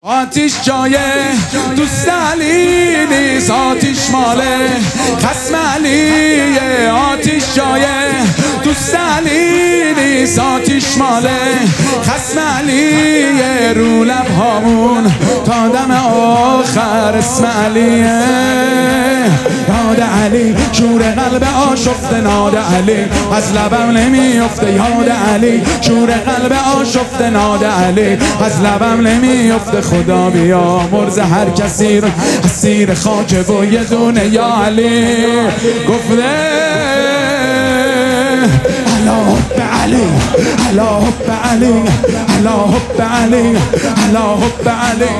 آتیش جای دوست علی نیست، آتیش مال خصم علیه. آتیش جای دوست علی نیست، آتیش مال خصم علیه. رو لبهامون تا دم آخر اسم علیه. یاد علی شور قلب آشفته، ناد علی از لبم نمیفته. یاد علی شور قلب آشفته، ناد علی از لبم نمیفته. خدا بیا مرز هر کسی رو اسیر خاک و یه دونه یا علی گفته. علا حب علی، علا حب علی، علا حب علی، علا حب علی،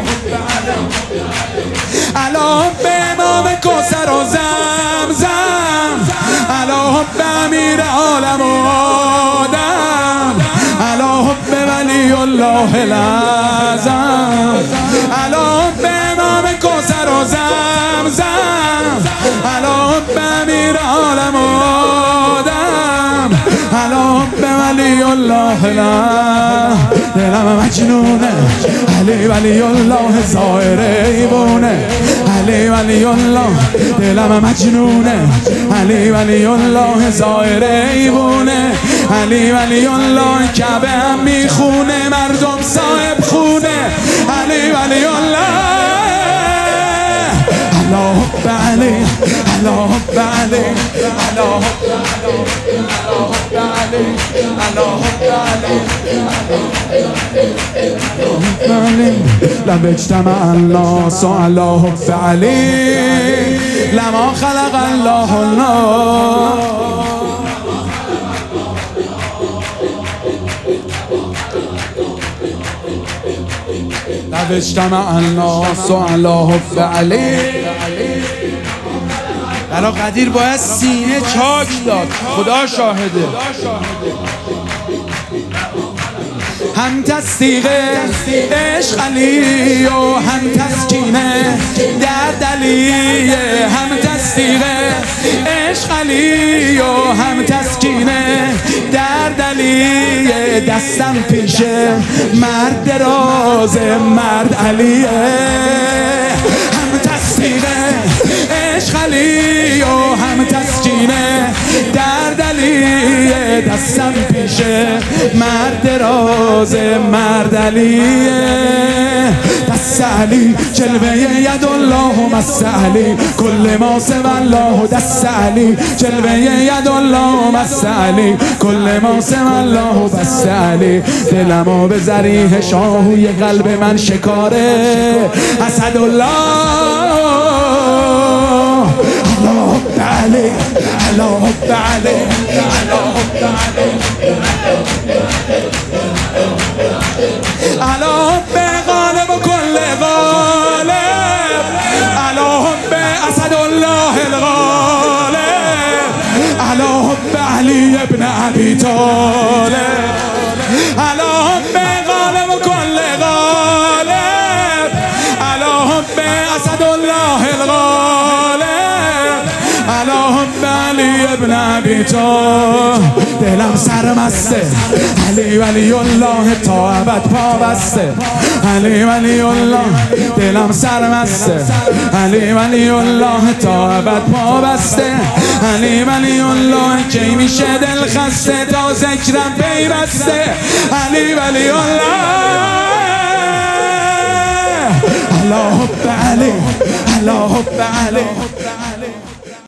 علا حب امام کوثر و زمزم، علا حب امیر عالم و آدم، علا حب ولی الله الاعظم، علا حب امام کوثر و زمزم، علا حب امیر عالم و آدم، علا حب ولی الله الاعظم. دلم مجنونه علی ولی الله ظاهر ایوونه، علی ولی الله. دلم مجنونه علی ولی الله ظاهر ایوونه، علی ولی الله. کعبه هم میخونه مردم صاحب خونه، علی ولی الله. علا حب علی، علا حب علی، علا حب علی، علا حب علی. لم اجتمع الناس علی حب علی لما خلق الله النار. لم اجتمع الناس علی حب علی. برا قدیر باید سینه چاک داد، خدا شاهده. هم تصدیق عشق علی و هم تسکینه درد علیه. هم تصدیق عشق علی و هم تسکینه درد علیه. دستم پیش مرد دراز مرد علیه. هم تصدیق عشق علی و هم تسکینه درد علیه. دستم پیش مرد دراز مرد علیه. دست علی جلوه ید الله مس علی کل ما سوى الله. دست علی جلوه ید الله مس علی کل ما سوى الله. بس علی دلمو به ذریح شاهوی قلب من شکاره اسدالله. علا حب علی، علا حب علی، علا حب علی، علا حب غالب و کل غالب، علا حب اسدالله الغالب، علا حب علی ابن ابی طالب، علا حب غالب و کل غالب، علا حب اسدالله الغالب، علا حب علی ابن ابی طالب. دلم سرمسته علی ولی الله تا ابد پابسته، علی ولی الله. دلم سرمسته علی ولی الله تا ابد پابسته، علی ولی الله. کی میشه دل خسته تا ذکرم پیوسته، علی ولی الله. علا حب علی، علا حب علی.